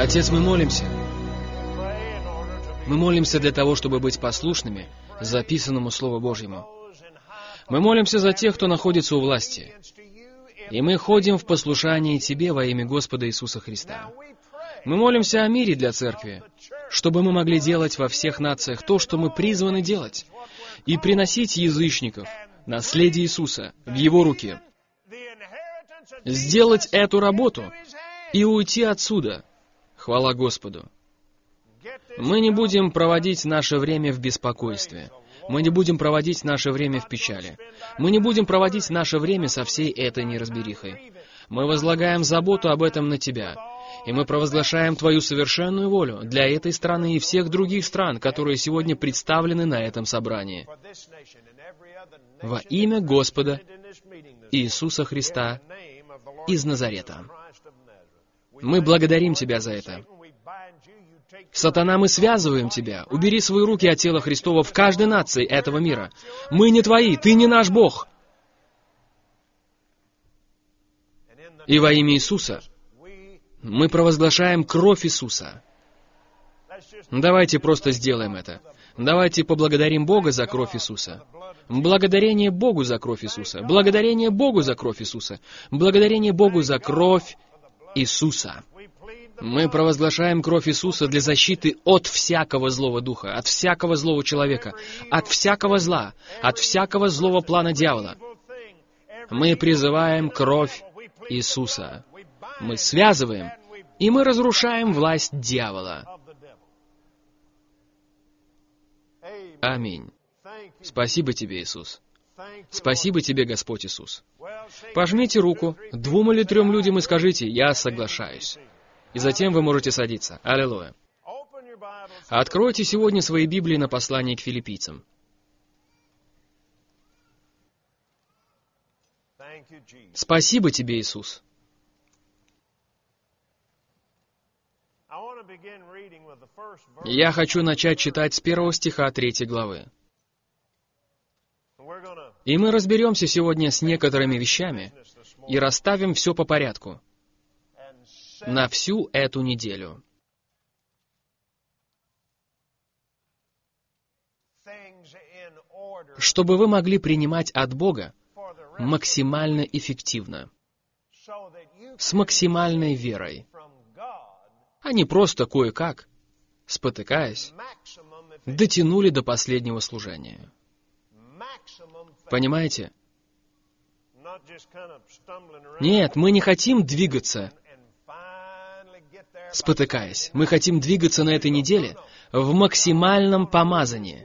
Отец, мы молимся. Мы молимся для того, чтобы быть послушными записанному Слову Божьему. Мы молимся за тех, кто находится у власти. И мы ходим в послушании Тебе во имя Господа Иисуса Христа. Мы молимся о мире для Церкви, чтобы мы могли делать во всех нациях то, что мы призваны делать, и приносить язычников, наследие Иисуса, в Его руки. Сделать эту работу и уйти отсюда. Хвала Господу. Мы не будем проводить наше время в беспокойстве. Мы не будем проводить наше время в печали. Мы не будем проводить наше время со всей этой неразберихой. Мы возлагаем заботу об этом на Тебя. И мы провозглашаем Твою совершенную волю для этой страны и всех других стран, которые сегодня представлены на этом собрании. Во имя Господа Иисуса Христа из Назарета. Мы благодарим Тебя за это. Сатана, мы связываем Тебя. Убери свои руки от тела Христова в каждой нации этого мира. Мы не Твои, Ты не наш Бог. И во имя Иисуса мы провозглашаем кровь Иисуса. Давайте просто сделаем это. Давайте поблагодарим Бога за кровь Иисуса. Благодарение Богу за кровь Иисуса. Благодарение Богу за кровь Иисуса. Благодарение Богу за кровь Иисуса. Мы провозглашаем кровь Иисуса для защиты от всякого злого духа, от всякого злого человека, от всякого зла, от всякого злого плана дьявола. Мы призываем кровь Иисуса. Мы связываем, и мы разрушаем власть дьявола. Аминь. Спасибо Тебе, Иисус. Спасибо Тебе, Господь Иисус. Пожмите руку 2 или 3 людям и скажите: «Я соглашаюсь». И затем вы можете садиться. Аллилуйя. Откройте сегодня свои Библии на послании к филиппийцам. Спасибо Тебе, Иисус. Я хочу начать читать с 1 стиха 3 главы. И мы разберемся сегодня с некоторыми вещами и расставим все по порядку на всю эту неделю. Чтобы вы могли принимать от Бога максимально эффективно, с максимальной верой, а не просто кое-как, спотыкаясь, дотянули до последнего служения. Понимаете? Нет, мы не хотим двигаться, спотыкаясь. Мы хотим двигаться на этой неделе в максимальном помазании.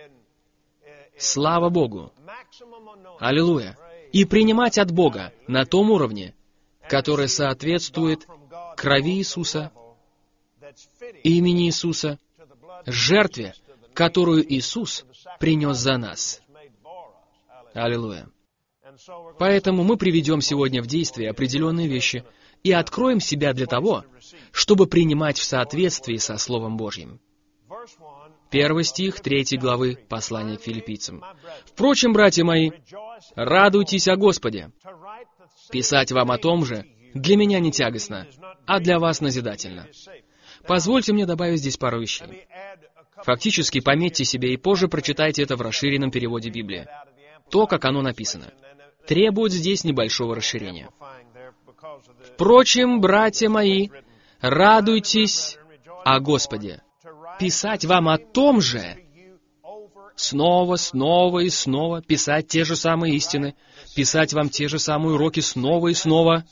Слава Богу! Аллилуйя! И принимать от Бога на том уровне, который соответствует крови Иисуса, имени Иисуса, жертве, которую Иисус принес за нас. Аллилуйя! Поэтому мы приведем сегодня в действие определенные вещи и откроем себя для того, чтобы принимать в соответствии со Словом Божьим. 1 стих 3 главы послания к филиппийцам. «Впрочем, братья мои, радуйтесь о Господе. Писать вам о том же для меня не тягостно, а для вас назидательно». Позвольте мне добавить здесь пару вещей. Фактически, пометьте себе и позже прочитайте это в расширенном переводе Библии. То, как оно написано, требует здесь небольшого расширения. «Впрочем, братья мои, радуйтесь о Господе. Писать вам о том же, снова и снова, писать те же самые истины, писать вам те же самые уроки снова и снова.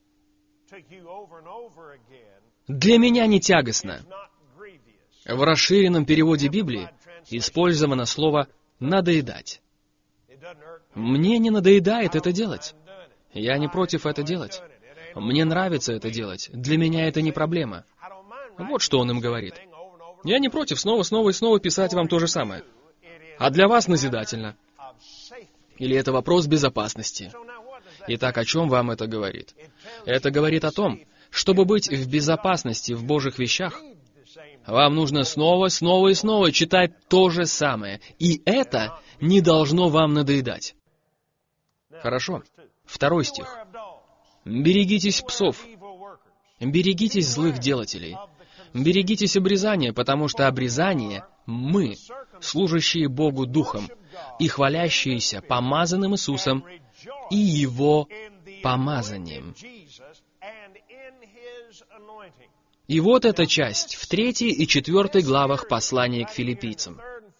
Для меня не тягостно». В расширенном переводе Библии использовано слово «надоедать». Мне не надоедает это делать. Я не против это делать. Мне нравится это делать. Для меня это не проблема. Вот что он им говорит. Я не против снова и снова писать вам то же самое. А для вас назидательно. Или это вопрос безопасности. Итак, о чем вам это говорит? Это говорит о том, чтобы быть в безопасности в Божьих вещах, вам нужно снова и снова читать то же самое. И это не должно вам надоедать. Хорошо. 2 стих. «Берегитесь псов, берегитесь злых делателей, Берегитесь обрезания, потому что обрезание — мы, служащие Богу Духом и хвалящиеся помазанным Иисусом и Его помазанием. И вот эта часть в 3 и 4 главах послания к филиппийцам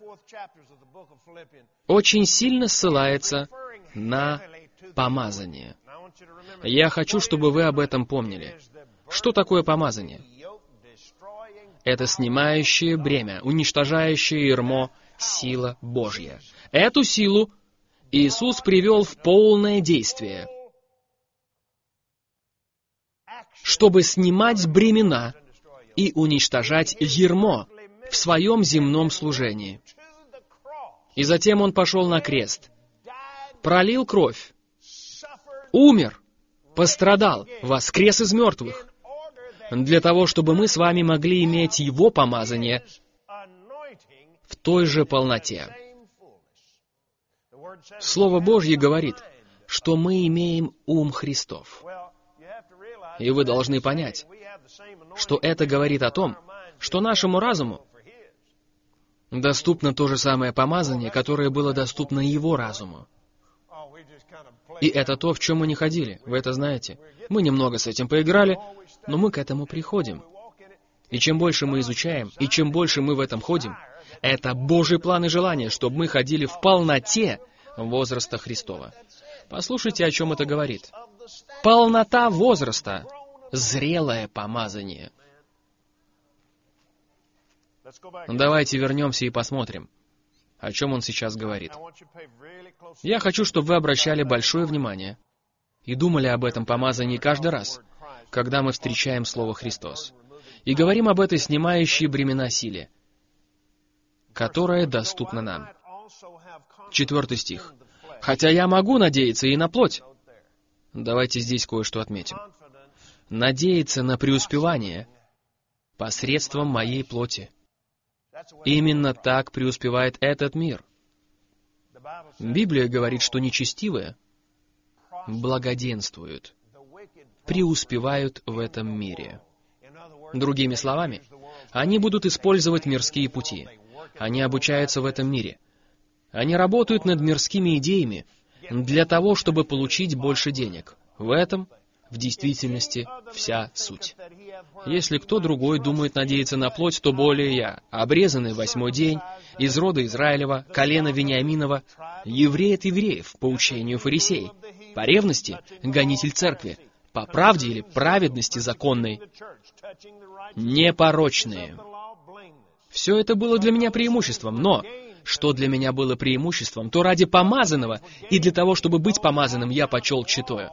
очень сильно ссылается на помазание. Я хочу, чтобы вы об этом помнили. Что такое помазание? Это снимающее бремя, уничтожающее ярмо, сила Божья. Эту силу Иисус привел в полное действие, чтобы снимать бремена и уничтожать ярмо в своем земном служении. И затем Он пошел на крест, пролил кровь, умер, пострадал, воскрес из мертвых, для того, чтобы мы с вами могли иметь Его помазание в той же полноте. Слово Божье говорит, что мы имеем ум Христов. И вы должны понять, что это говорит о том, что нашему разуму доступно то же самое помазание, которое было доступно Его разуму. И это то, в чем мы не ходили, вы это знаете. Мы немного с этим поиграли, но мы к этому приходим. И чем больше мы изучаем, и чем больше мы в этом ходим, это Божий план и желание, чтобы мы ходили в полноте возраста Христова. Послушайте, о чем это говорит. Полнота возраста, зрелое помазание. Давайте вернемся и посмотрим, о чем он сейчас говорит. Я хочу, чтобы вы обращали большое внимание и думали об этом помазании каждый раз, когда мы встречаем Слово «Христос», и говорим об этой снимающей бремена силе, которая доступна нам. 4 стих. «Хотя я могу надеяться и на плоть». Давайте здесь кое-что отметим. «Надеяться на преуспевание посредством моей плоти». Именно так преуспевает этот мир. Библия говорит, что нечестивые благоденствуют, преуспевают в этом мире. Другими словами, они будут использовать мирские пути. Они обучаются в этом мире. Они работают над мирскими идеями для того, чтобы получить больше денег. В этом, в действительности, вся суть. Если кто другой думает надеяться на плоть, то более я, обрезанный 8-й день, из рода Израилева, колена Вениаминова, еврей от евреев, по учению фарисей, по ревности гонитель церкви, по правде или праведности законной, непорочные. Все это было для меня преимуществом, но что для меня было преимуществом, то ради помазанного и для того, чтобы быть помазанным, я почел читое.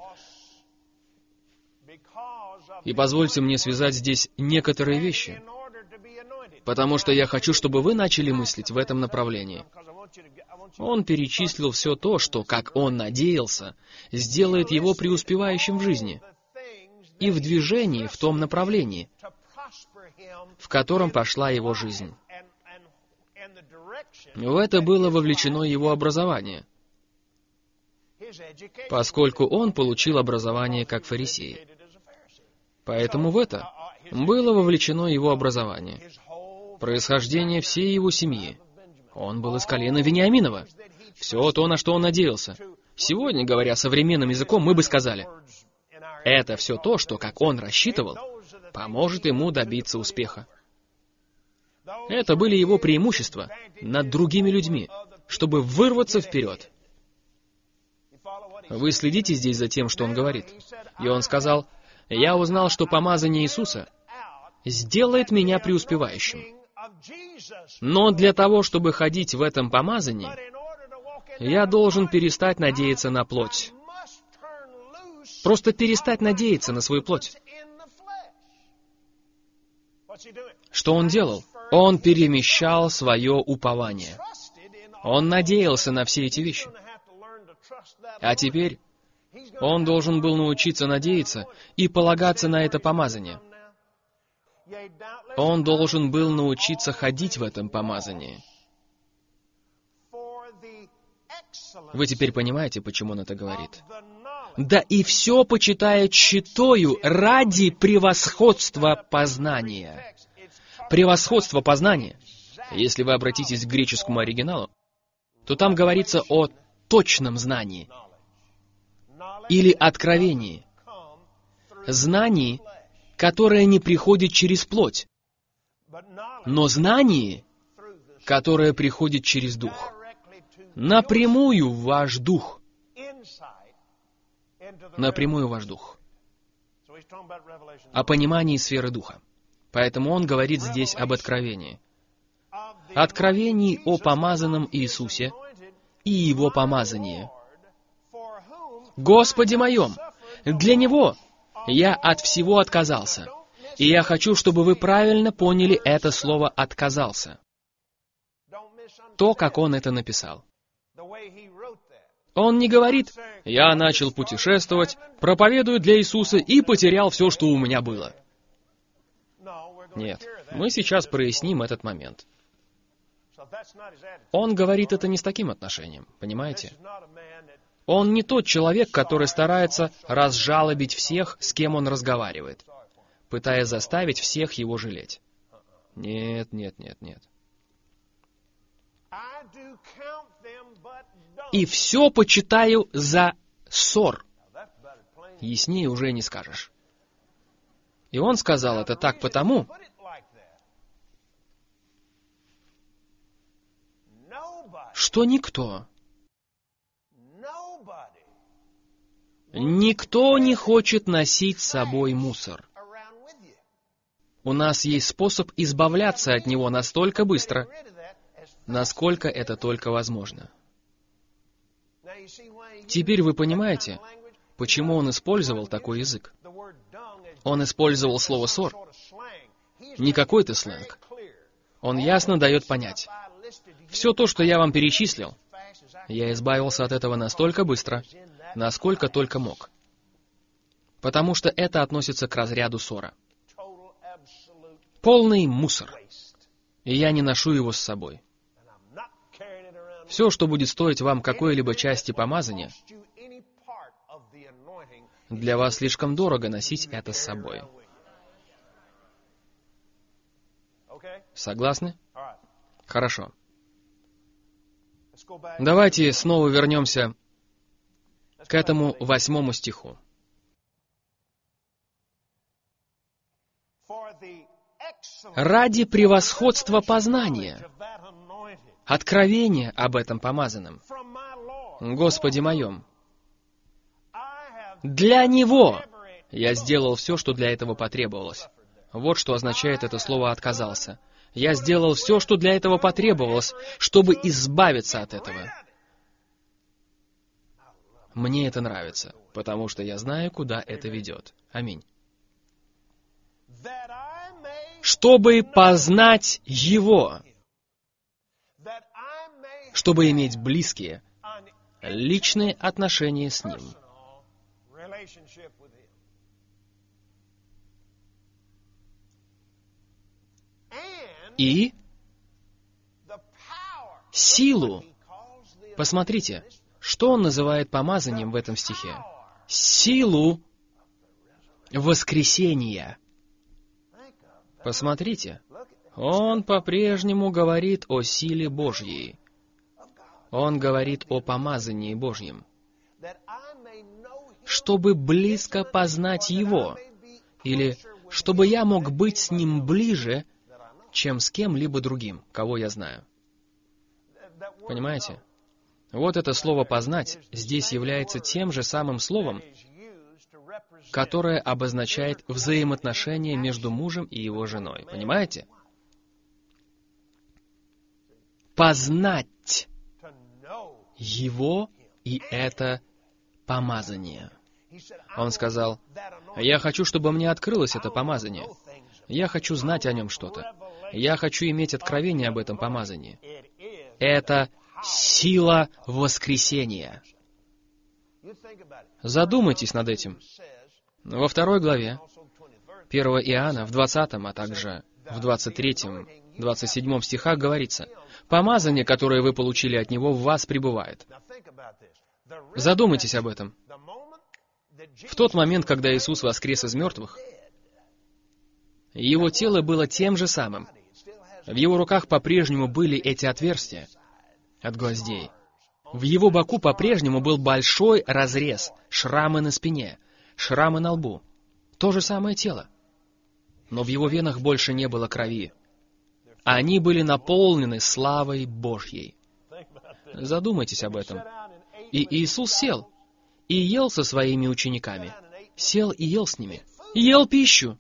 И позвольте мне связать здесь некоторые вещи, потому что я хочу, чтобы вы начали мыслить в этом направлении. Он перечислил все то, что, как он надеялся, сделает его преуспевающим в жизни и в движении в том направлении, в котором пошла его жизнь. В это было вовлечено его образование, поскольку он получил образование как фарисей. Поэтому в это было вовлечено его образование, происхождение всей его семьи. Он был из колена Вениаминова. Все то, на что он надеялся. Сегодня, говоря современным языком, мы бы сказали, это все то, что, как он рассчитывал, поможет ему добиться успеха. Это были его преимущества над другими людьми, чтобы вырваться вперед. Вы следите здесь за тем, что он говорит. И он сказал, «Я узнал, что помазание Иисуса сделает меня преуспевающим. Но для того, чтобы ходить в этом помазании, я должен перестать надеяться на плоть. Просто перестать надеяться на свою плоть». Что он делал? Он перемещал свое упование. Он надеялся на все эти вещи. А теперь он должен был научиться надеяться и полагаться на это помазание. Он должен был научиться ходить в этом помазании. Вы теперь понимаете, почему он это говорит? «Да и все почитая читою ради превосходства познания». превосходство познания. Если вы обратитесь к греческому оригиналу, то там говорится о точном знании или откровении. Знании, которое не приходит через плоть, но знании, которое приходит через Дух. Напрямую в ваш Дух. Напрямую в ваш Дух. О понимании сферы Духа. Поэтому он говорит здесь об откровении. Откровении о помазанном Иисусе и Его помазании. Господи моем, для Него я от всего отказался. И я хочу, чтобы вы правильно поняли это слово «отказался». То, как он это написал. Он не говорит: «Я начал путешествовать, проповедую для Иисуса и потерял все, что у меня было». Нет, мы сейчас проясним этот момент. Он говорит это не с таким отношением, понимаете? Он не тот человек, который старается разжалобить всех, с кем он разговаривает, пытаясь заставить всех его жалеть. Нет, нет, нет, нет. «И все почитаю за ссор». Яснее уже не скажешь. И он сказал это так потому, что никто не хочет носить с собой мусор. У нас есть способ избавляться от него настолько быстро, насколько это только возможно. Теперь вы понимаете, почему он использовал такой язык. Он использовал слово «ссор». Не какой-то сленг. Он ясно дает понять. Все то, что я вам перечислил, я избавился от этого настолько быстро, насколько только мог. Потому что это относится к разряду ссора. Полный мусор. И я не ношу его с собой. Все, что будет стоить вам какой-либо части помазания, для вас слишком дорого носить это с собой. Согласны? Хорошо. Давайте снова вернемся к этому 8 стиху. «Ради превосходства познания, откровения об этом помазанном, Господи моем, для Него я сделал все, что для этого потребовалось». Вот что означает это слово «отказался». Я сделал все, что для этого потребовалось, чтобы избавиться от этого. Мне это нравится, потому что я знаю, куда это ведет. Аминь. Чтобы познать Его, чтобы иметь близкие, личные отношения с Ним. И силу. Посмотрите, что он называет помазанием в этом стихе. Силу воскресения. Посмотрите, он по-прежнему говорит о силе Божьей. Он говорит о помазании Божьем. Чтобы близко познать Его, или чтобы я мог быть с Ним ближе, чем с кем-либо другим, кого я знаю. Понимаете? Вот это слово «познать» здесь является тем же самым словом, которое обозначает взаимоотношения между мужем и его женой. Понимаете? Познать Его и это помазание. Он сказал: «Я хочу, чтобы мне открылось это помазание. Я хочу знать о нем что-то. Я хочу иметь откровение об этом помазании. Это сила воскресения». Задумайтесь над этим. Во 2 главе, 1 Иоанна, в 20, а также в 23, 27 стихах говорится: «Помазание, которое вы получили от Него, в вас пребывает». Задумайтесь об этом. В тот момент, когда Иисус воскрес из мертвых, Его тело было тем же самым, В его руках по-прежнему были эти отверстия от гвоздей. В его боку по-прежнему был большой разрез, шрамы на спине, шрамы на лбу. То же самое тело. Но в его венах больше не было крови. Они были наполнены славой Божьей. Задумайтесь об этом. И Иисус сел и ел со своими учениками. Сел и ел с ними. Ел пищу.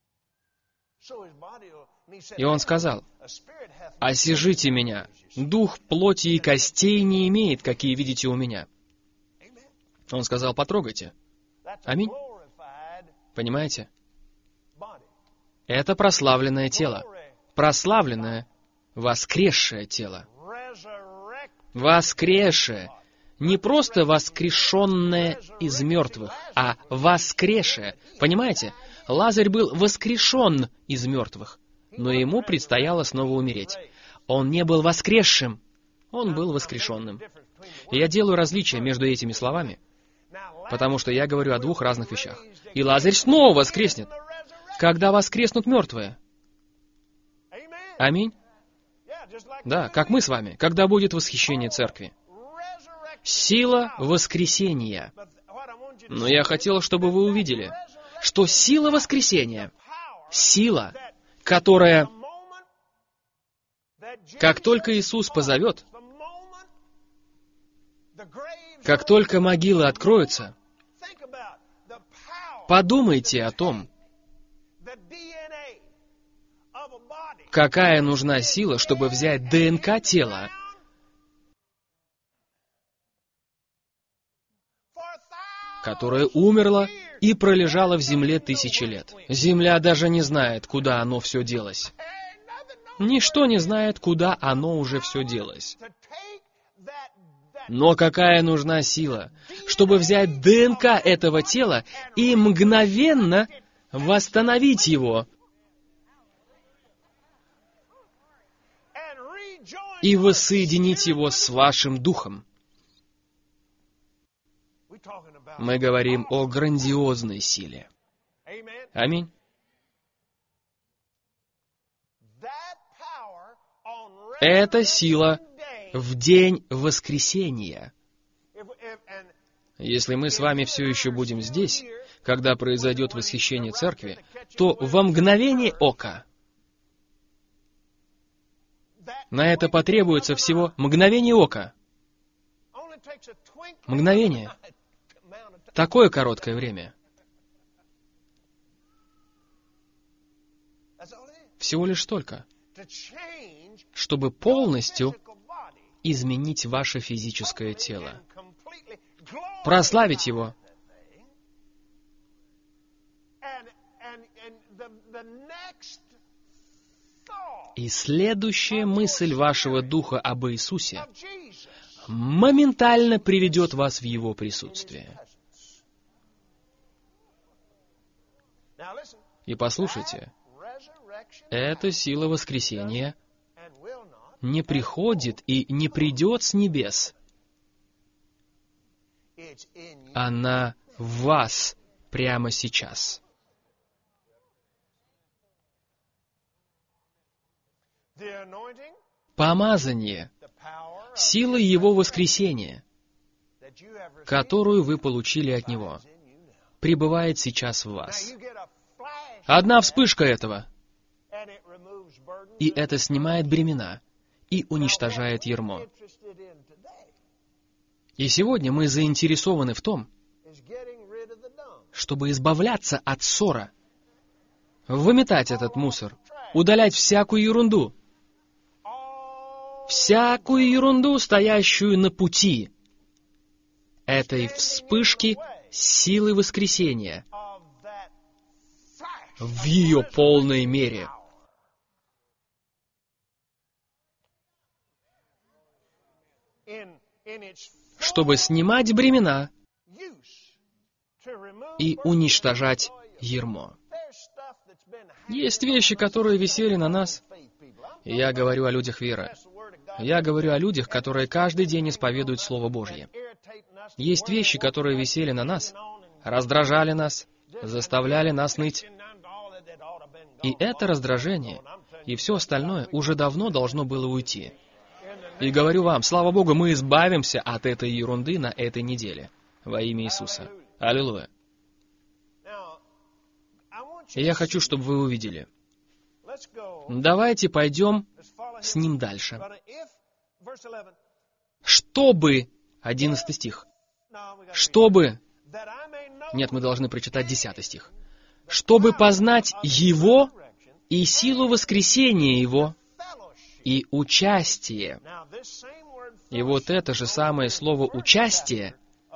И он сказал: «Осижите меня. Дух плоти и костей не имеет, какие видите у меня». Он сказал: «Потрогайте». Аминь. Понимаете? Это прославленное тело. Прославленное, воскресшее тело. Воскресшее. Не просто воскрешенное из мертвых, а воскресшее. Понимаете? Лазарь был воскрешен из мертвых, но ему предстояло снова умереть. Он не был воскресшим, он был воскрешенным. И я делаю различие между этими словами, потому что я говорю о двух разных вещах. И Лазарь снова воскреснет, когда воскреснут мертвые. Аминь? Да, как мы с вами, когда будет восхищение церкви. Сила воскресения. Но я хотел, чтобы вы увидели, что сила воскресения, сила, которая, как только Иисус позовет, как только могилы откроются, подумайте о том, какая нужна сила, чтобы взять ДНК тела, которое умерло и пролежало в земле 1000 лет. Земля даже не знает, куда оно все делось. Ничто не знает, куда оно уже все делось. Но какая нужна сила, чтобы взять ДНК этого тела и мгновенно восстановить его и воссоединить его с вашим духом. Мы говорим о грандиозной силе. Аминь. Это сила в день воскресения. Если мы с вами все еще будем здесь, когда произойдет восхищение церкви, то во мгновение ока, на это потребуется всего мгновение ока. Мгновение. Такое короткое время. Всего лишь столько, чтобы полностью изменить ваше физическое тело, прославить его. И следующая мысль вашего духа об Иисусе моментально приведет вас в Его присутствие. И послушайте, эта сила воскресения не приходит и не придет с небес. Она в вас прямо сейчас. Помазание, сила Его воскресения, которую вы получили от Него, пребывает сейчас в вас. Одна вспышка этого, и это снимает бремена и уничтожает ярмо. И сегодня мы заинтересованы в том, чтобы избавляться от ссора, выметать этот мусор, удалять всякую ерунду, стоящую на пути этой вспышки силы воскресения в ее полной мере. Чтобы снимать бремена и уничтожать ярмо. Есть вещи, которые висели на нас. Я говорю о людях веры. Я говорю о людях, которые каждый день исповедуют Слово Божье. Есть вещи, которые висели на нас, раздражали нас, заставляли нас ныть. И это раздражение и все остальное уже давно должно было уйти. И говорю вам, слава Богу, мы избавимся от этой ерунды на этой неделе. Во имя Иисуса. Аллилуйя. И я хочу, чтобы вы увидели. Давайте пойдем с ним дальше. Чтобы, 11 стих, чтобы, нет, мы должны прочитать 10 стих, чтобы познать Его и силу воскресения Его и участие. И вот это же самое слово «участие»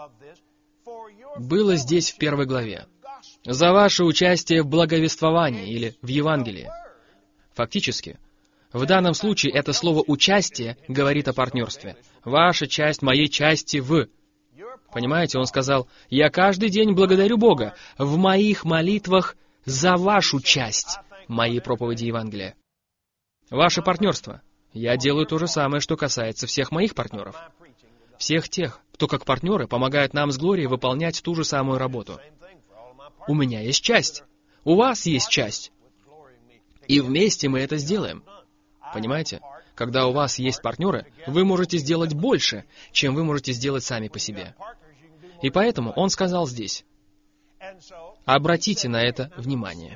было здесь в 1 главе. За ваше участие в благовествовании или в Евангелии. Фактически, в данном случае это слово «участие» говорит о партнерстве. Ваша часть моей части в... Понимаете, он сказал, «Я каждый день благодарю Бога в моих молитвах за вашу часть моей проповеди Евангелия». Ваше партнерство. Я делаю то же самое, что касается всех моих партнеров. Всех тех, кто как партнеры помогает нам с Глорией выполнять ту же самую работу. У меня есть часть. У вас есть часть. И вместе мы это сделаем. Понимаете? Когда у вас есть партнеры, вы можете сделать больше, чем вы можете сделать сами по себе. И поэтому он сказал здесь, обратите на это внимание.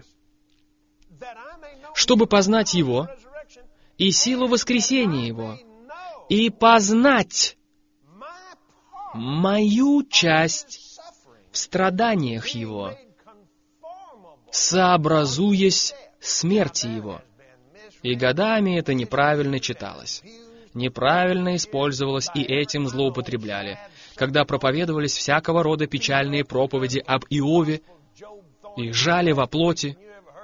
Чтобы познать Его и силу воскресения Его, и познать мою часть в страданиях Его, сообразуясь смерти Его. И годами это неправильно читалось, неправильно использовалось, и этим злоупотребляли, когда проповедовались всякого рода печальные проповеди об Иове и жали во плоти.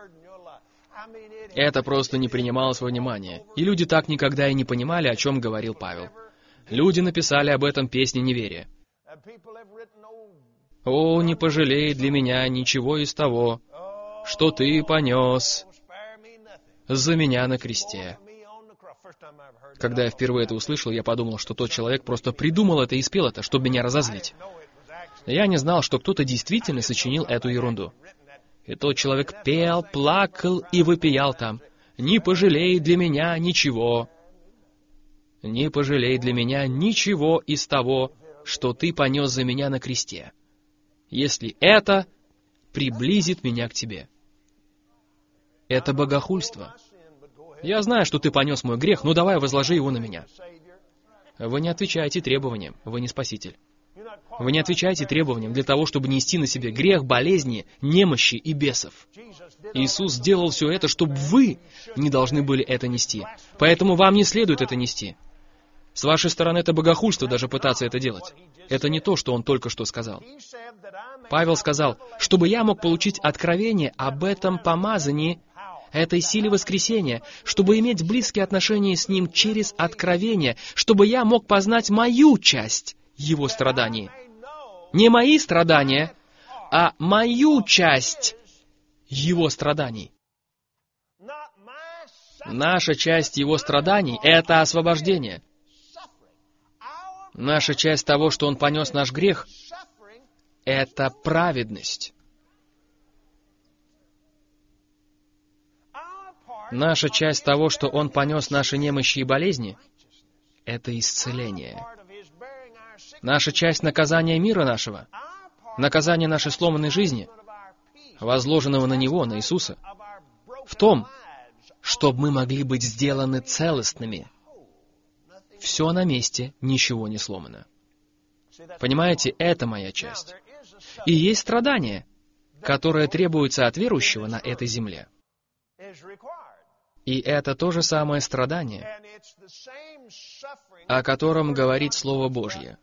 Это просто не принималось во внимание, и люди так никогда и не понимали, о чем говорил Павел. Люди написали об этом песни неверия. «О, не пожалей для меня ничего из того, что ты понес за меня на кресте». Когда я впервые это услышал, я подумал, что тот человек просто придумал это и спел это, чтобы меня разозлить. Я не знал, что кто-то действительно сочинил эту ерунду. И тот человек пел, плакал и вопиял там: «Не пожалей для меня ничего, не пожалей для меня ничего из того, что ты понес за меня на кресте, если это приблизит меня к тебе». Это богохульство. Я знаю, что ты понес мой грех, но давай возложи его на меня. Вы не отвечаете требованиям, вы не спаситель. Вы не отвечаете требованиям для того, чтобы нести на себе грех, болезни, немощи и бесов. Иисус сделал все это, чтобы вы не должны были это нести. Поэтому вам не следует это нести. С вашей стороны это богохульство даже пытаться это делать. Это не то, что он только что сказал. Павел сказал, чтобы я мог получить откровение об этом помазании, этой силе воскресения, чтобы иметь близкие отношения с Ним через откровение, чтобы я мог познать мою часть Его страданий. Не мои страдания, а мою часть Его страданий. Наша часть Его страданий — это освобождение. Наша часть того, что Он понес наш грех, — это праведность. Наша часть того, что Он понес наши немощи и болезни, — это исцеление. Наша часть наказания мира нашего, наказания нашей сломанной жизни, возложенного на Него, на Иисуса, в том, чтобы мы могли быть сделаны целостными. Все на месте, ничего не сломано. Понимаете, это моя часть. И есть страдание, которое требуется от верующего на этой земле. И это то же самое страдание, о котором говорит Слово Божье.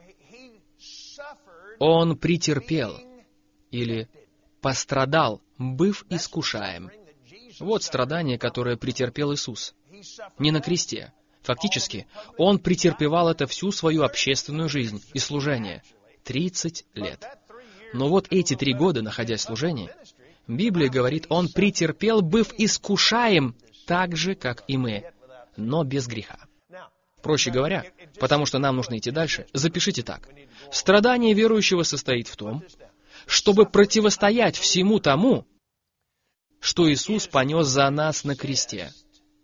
Он претерпел или пострадал, быв искушаем. Вот страдание, которое претерпел Иисус. Не на кресте. Фактически, Он претерпевал это всю свою общественную жизнь и служение. 30 лет. Но вот эти 3 года, находясь в служении, Библия говорит, Он претерпел, быв искушаем, так же, как и мы, но без греха. Проще говоря, потому что нам нужно идти дальше, запишите так. Страдание верующего состоит в том, чтобы противостоять всему тому, что Иисус понес за нас на кресте.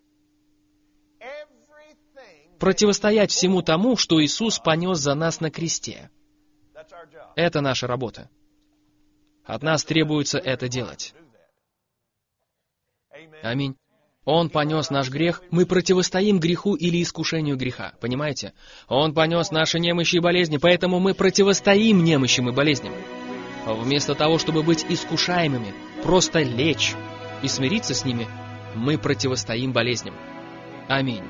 противостоять всему тому, что Иисус понес за нас на кресте. Это наша работа. От нас требуется это делать. Аминь. Он понес наш грех, мы противостоим греху или искушению греха. Понимаете? Он понес наши немощи и болезни, поэтому мы противостоим немощам и болезням. Вместо того, чтобы быть искушаемыми, просто лечь и смириться с ними, мы противостоим болезням. Аминь.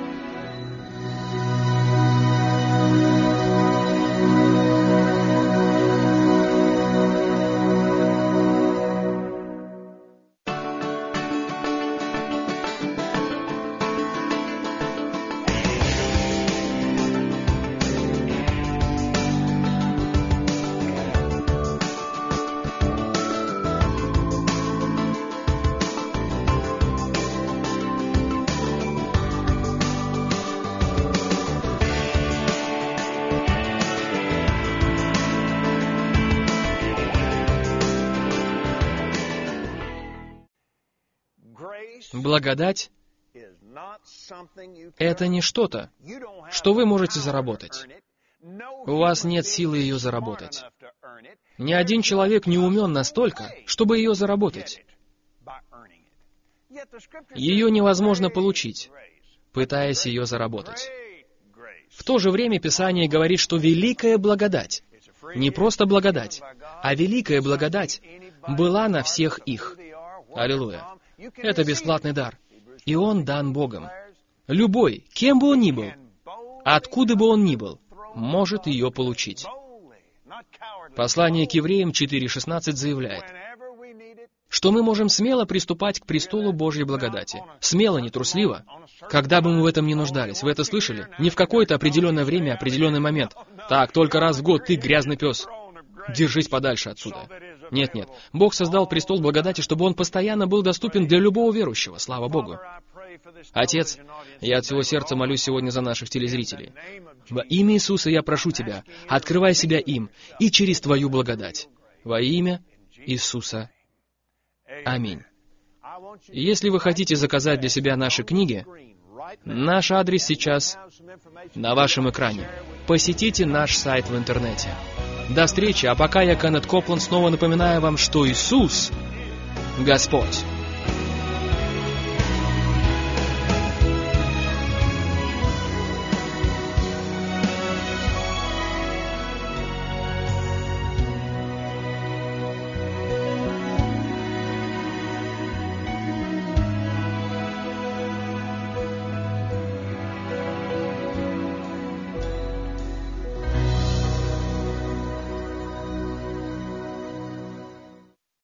Благодать — это не что-то, что вы можете заработать. У вас нет силы ее заработать. Ни один человек не умен настолько, чтобы ее заработать. Ее невозможно получить, пытаясь ее заработать. В то же время Писание говорит, что великая благодать, не просто благодать, а великая благодать была на всех их. Аллилуйя. Это бесплатный дар, и он дан Богом. Любой, кем бы он ни был, откуда бы он ни был, может ее получить. Послание к Евреям 4:16 заявляет, что мы можем смело приступать к престолу Божьей благодати. Смело, не трусливо, когда бы мы в этом не нуждались. Вы это слышали? Не в какое-то определенное время, определенный момент. Так, только раз в год ты грязный пес. Держись подальше отсюда. Нет. Бог создал престол благодати, чтобы он постоянно был доступен для любого верующего. Слава Богу. Отец, я от всего сердца молюсь сегодня за наших телезрителей. Во имя Иисуса я прошу Тебя, открывай себя им и через Твою благодать. Во имя Иисуса. Аминь. Если вы хотите заказать для себя наши книги, наш адрес сейчас на вашем экране. Посетите наш сайт в интернете. До встречи, а пока я, Кеннет Копланд, снова напоминаю вам, что Иисус — Господь.